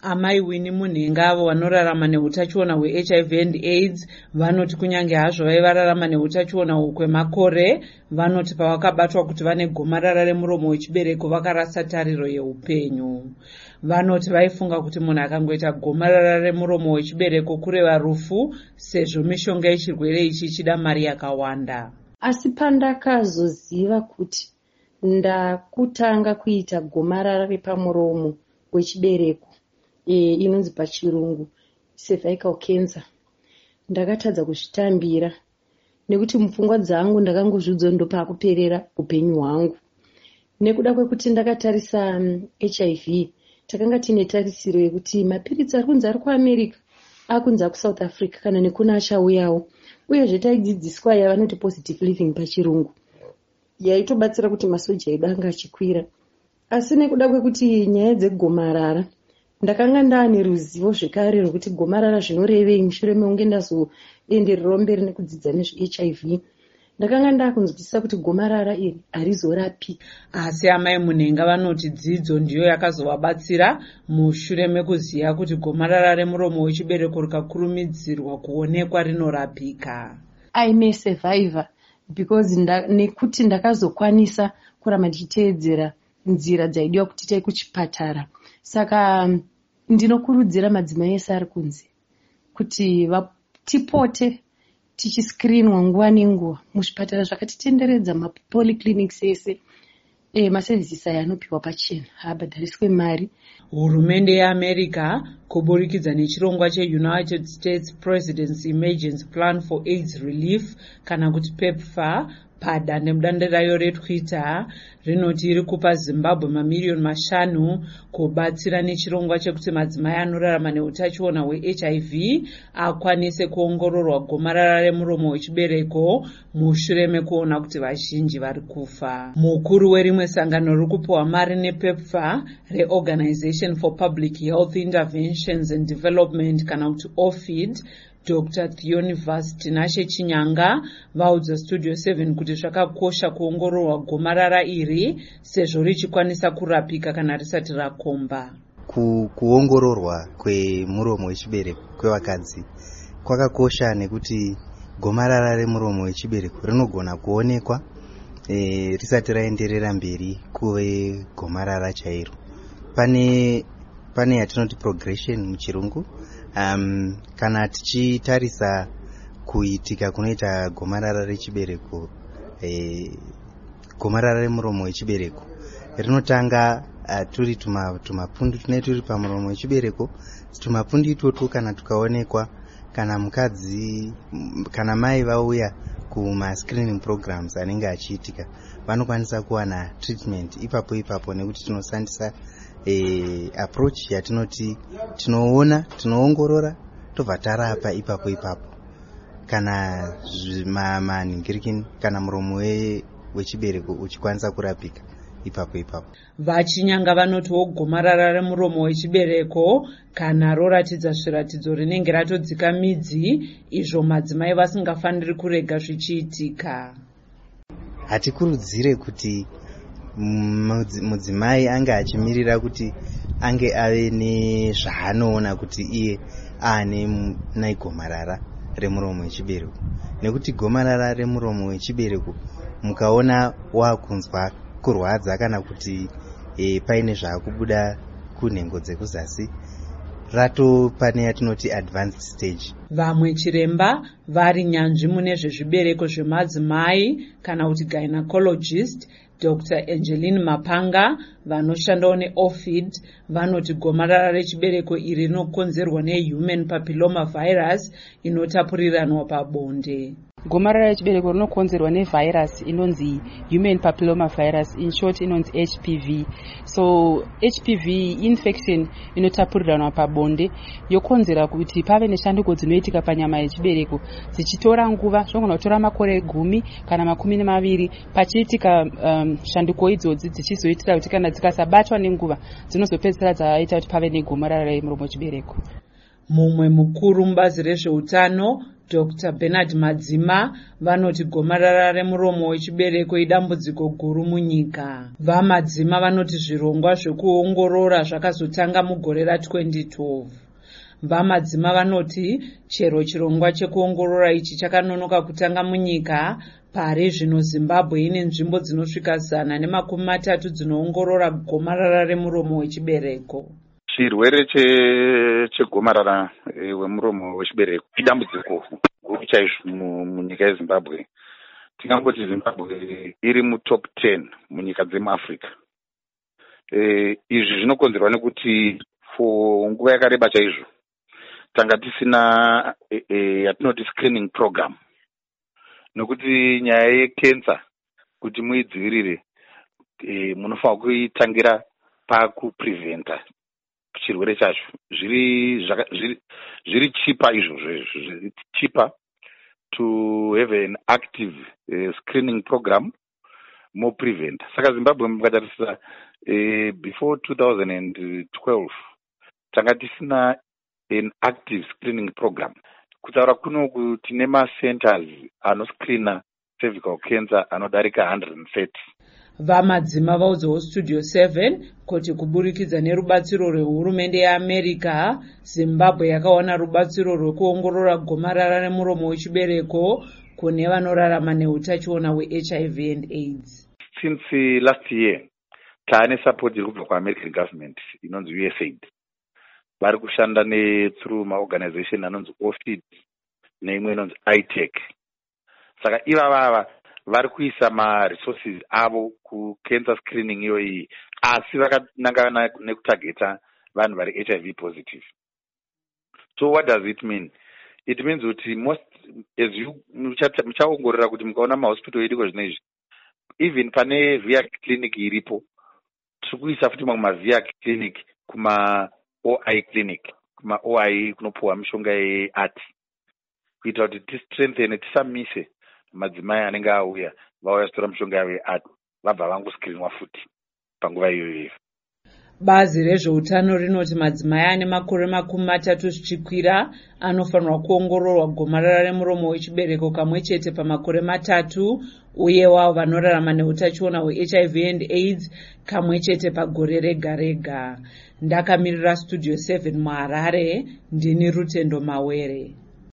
Amai Winnie Munhenga avo vanorarama neutachiona hweHIV and AIDS vanoti kunyange hazvo vaiva vararama neutachiona uhu kwemakore, vanoti pavakabatwa kuti vane gomarara remuromo wechibereko vakarasa tariro yeupenyu. Vanoti vaifunga kuti munhu akangoita gomarara remuromo wechibereko kureva rufu, sezvo mishonga yechirwere ichi ichida mari yakawanda. Asi pandakazoziva kuti ndakutanga kuita gomarara repamuromo wechibereko, inonzi pachirungu cervical cancer, ndakatadza kuzvitambira nekuti mupfungwa dzangu ndakangozviudzwa ndopakuperera upenyu hwangu. Nekuda kwekuti ndakatarisa HIV, takanga tine tarisiro yekuti mapiritsi ari kunzi ari kuAmerica akunzi akuSouth Africa kana nekuna achauyawo, uyezve taidzidziswa yavanoti positive living pachirungu, yaitobatsira kuti masoja edu anga achikwira. Asi nekuda kwekuti nyaya dzegomarara ndakanga ndaane ruzivo zvekare rwekuti gomarara zvinorevei mushure meunge ndazoendererawo mberi nekudzidza nezveHIV, ndakanga ndakunzwisisa kuti gomarara iri harizorapika. Asi amai Munhenga vanoti dzidzo ndiyo yakazovabatsira mushure mekuziva kuti gomarara remuromo wechibereko rikakurumidzirwa kuonekwa rinorapika. I'm a survivor because nekuti ndakazokwanisa kuramba ndichiteedzera nzira dzaidiwa kuti tai kuchipatara. Saka ndinokurudzira madzimai ese ari kunze kuti tipote tichiskrinwa nguva nenguva muzvipatara zvakatitenderedza, mapolyclinics ese, masevhisi aya anopiwa pachena, haabhadhariswe mari. Hurumende yeAmerica kuburikidza nechirongwa cheUnited States President's Emergency Plan for AIDS Relief kana kuti PEPFAR padandemutande rayo reTwitter rinoti iri kupa Zimbabwe mamiliyoni 5 kubatsira nechirongwa chekuti madzimai anorarama neutachiona hweHIV akwanise kuongororwa gomarara remuromo wechibereko mushure mekuona kuti vazhinji vari kufa. Mukuru werimwe sangano riri kupiwa mari nePEPFAR reOrganization for Public Health Interventions and Development kana kuti OFID, Dr. Theonivas Tinashe Chinyanga vaudza Studio 7 kuti zvakakosha kuongororwa gomarara iri sezvo richikwanisa kurapika kana risati rakomba. Kuongororwa kwemuromo wechibereko kwevakadzi kwakakosha nekuti gomarara remuromo wechibereko rinogona kuonekwa risati raenderera mberi kuve gomarara chairo. Pane yatinoti progression muchirungu. Kana tichitarisa kuitika kunoita gomarara rechibereko, gomarara remuromo wechibereko rinotanga turi tumapundu tunenge turi pamuromo wechibereko. Tumapundu itoto kana tukaonekwa, kana mukadzi kana mai vauya kuma screening programs anenge achiitika, vanokwanisa kuwana treatment ipapo nekuti tinoshandisa approach yatinoti tinoongorora tobva tarapa ipapo. Kana manhingirikini kana muromo wechibereko uchikwanisa kurapika ipapo. Vachinyanga vanotiwo gomarara remuromo wechibereko kana roratidza zviratidzo rinenge ratodzika midzi, izvo madzimai vasingafaniri kurega zvichiitika. Hatikurudzire kuti mudzimai ange achimirira kuti ange ave nezvaanoona kuti iye aane gomarara remuromo wechibereko, nekuti gomarara remuromo wechibereko mukaona wakunzwa kurwadza kana kuti paine zvaakubuda kunhengo dzekuzasi, pane yatinoti advanced stage. Vamwe chiremba vari nyanzvi mune zvezvibereko zvemadzimai kana kuti gynecologist Dr. Angeline Mapanga vanoshandawo neOFID vanoti gomarara rechibereko iri rinokonzerwa nehuman papilloma virus inotapuriranwa pabonde. Gomarara rechibereko rinokonzerwa nevirus inonzi human papilloma virus, in short inonzi HPV. So HPV infection inotapuriranwa pabonde yokonzera kuti pave neshanduko dzinoitika panyama yechibereko dzichitora nguva, zvinogona kutora makore 10 kana 12 pachiitika. Shanduko idzodzi dzichizoitira kuti kana dzikasabatwa nenguva dzinozopedzisira dzaita kuti pave negomarara remuromo wechibereko. Mumwe mukuru mubazi rezveutano Dr. Bernard Madzima vanoti gomarara remuromo wechibereko idambudziko guru munyika. VaMadzima vanoti zvirongwa zvekuongorora zvakazotanga mugore ra2012. VaMadzima vanoti chero chirongwa chekuongorora ichi chakanonoka kutanga munyika, pari zvino Zimbabwe ine nzvimbo dzinosvika 130 dzinoongorora gomarara remuromo wechibereko. Chirwere chegomarara wemuromo wechibereko idambudziko guru chaizvo munyika yeZimbabwe. Tingangoti Zimbabwe iri mutop 10 munyika dzemuAfrica. Izvi zvinokonzerwa nekuti for nguva yakareba chaizvo tanga tisina yatinoti screening program, nokuti nyaya yekensa kuti muidzivirire munofanira kuitangira pakupreventa chirwere chacho. Zviri cheaper izvozvo, zviri cheaper to have an active screening program more prevent. Saka Zimbabwe mukatarisira before 2012 tanga tisina an active screening program. Kutaura kuno tine macenters anoscreena cervical cancer anodarika 130. VaMadzima vaudzawo Studio 7 kuti kuburikidza nerubatsiro rwehurumende yeAmerica, Zimbabwe yakawana rubatsiro rwekuongorora gomarara remuromo wechibereko kune vanorarama neutachiona hweHIV and AIDS. Since last year taane support iri kubva kuAmerican government inonzi USAID. Vari kushanda through maorganization anonzi OFID neimwe inonzi ITEC. Saka ivava vari kuisa maresources avo kucancer screening iyoyi, asi vakanangana nekutageta vanhu vari HIV positive. So what does it mean? It means kuti most as you muchaongorora kuti mukaona mahospital ediko zvinezvi, even pane VIAC clinic iripo, tiri kuisa futi mamwe maVIAC clinic kuma OI clinic, kuma OI kunopuwa mishonga yeART, kuita kuti tistrengthen, tisamise madzimai anenge auya vauya kutora mishonga yavo yeART vabva vangoscreenwa futi panguva iyoyo. Bazi rezveutano rinoti madzimai ane makore 30 zvichikwira anofanirwa kuongororwa gomarara remuromo wechibereko kamwe chete pamakore 3, uye wavo vanorarama neutachiona hweHIV and AIDS kamwe chete pagore rega rega. Ndakamirira Studio 7 muHarare, ndini Rutendo Mawere.